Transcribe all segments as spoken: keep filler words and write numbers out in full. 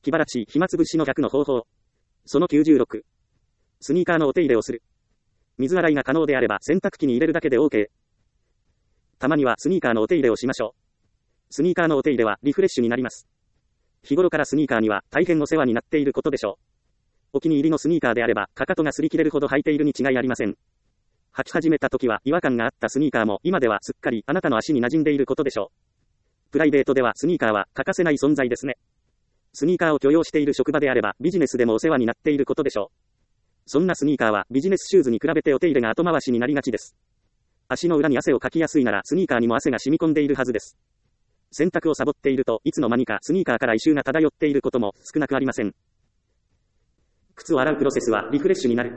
気晴らし、暇つぶしのひゃくの方法。そのきゅうじゅうろく。スニーカーのお手入れをする。水洗いが可能であれば洗濯機に入れるだけで OK。たまにはスニーカーのお手入れをしましょう。スニーカーのお手入れはリフレッシュになります。日頃からスニーカーには大変お世話になっていることでしょう。お気に入りのスニーカーであれば、かかとが擦り切れるほど履いているに違いありません。履き始めた時は違和感があったスニーカーも今ではすっかりあなたの足に馴染んでいることでしょう。プライベートではスニーカーは欠かせない存在ですね。スニーカーを許容している職場であればビジネスでもお世話になっていることでしょう。そんなスニーカーはビジネスシューズに比べてお手入れが後回しになりがちです。足の裏に汗をかきやすいならスニーカーにも汗が染み込んでいるはずです。洗濯をサボっているといつの間にかスニーカーから異臭が漂っていることも少なくありません。靴を洗うプロセスはリフレッシュになる。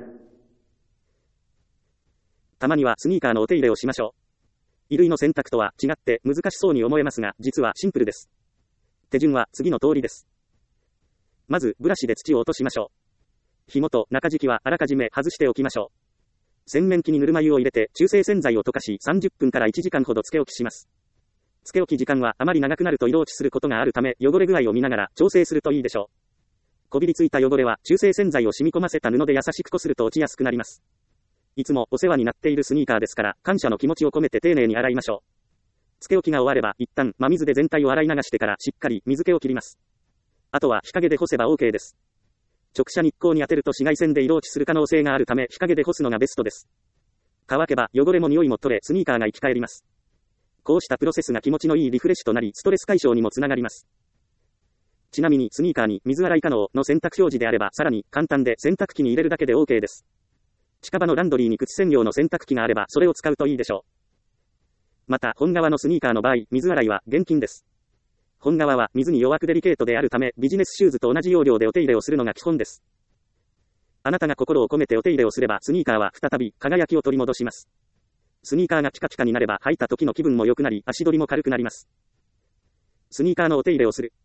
たまにはスニーカーのお手入れをしましょう。衣類の洗濯とは違って難しそうに思えますが、実はシンプルです。手順は次の通りです。まずブラシで土を落としましょう。紐と中敷きはあらかじめ外しておきましょう。洗面器にぬるま湯を入れて中性洗剤を溶かしさんじゅっぷんからいちじかんほどつけ置きします。つけ置き時間はあまり長くなると色落ちすることがあるため、汚れ具合を見ながら調整するといいでしょう。こびりついた汚れは中性洗剤を染み込ませた布で優しくこすると落ちやすくなります。いつもお世話になっているスニーカーですから、感謝の気持ちを込めて丁寧に洗いましょう。つけ置きが終われば、一旦真水で全体を洗い流してからしっかり水気を切ります。あとは日陰で干せば OK です。直射日光に当てると紫外線で色落ちする可能性があるため、日陰で干すのがベストです。乾けば汚れも匂いも取れ、スニーカーが生き返ります。こうしたプロセスが気持ちのいいリフレッシュとなり、ストレス解消にもつながります。ちなみにスニーカーに水洗い可能の洗濯表示であれば、さらに簡単で洗濯機に入れるだけで OK です。近場のランドリーに靴専用の洗濯機があれば、それを使うといいでしょう。また、本革のスニーカーの場合、水洗いは厳禁です。本革は水に弱くデリケートであるため、ビジネスシューズと同じ要領でお手入れをするのが基本です。あなたが心を込めてお手入れをすれば、スニーカーは再び輝きを取り戻します。スニーカーがピカピカになれば、履いた時の気分も良くなり、足取りも軽くなります。スニーカーのお手入れをする。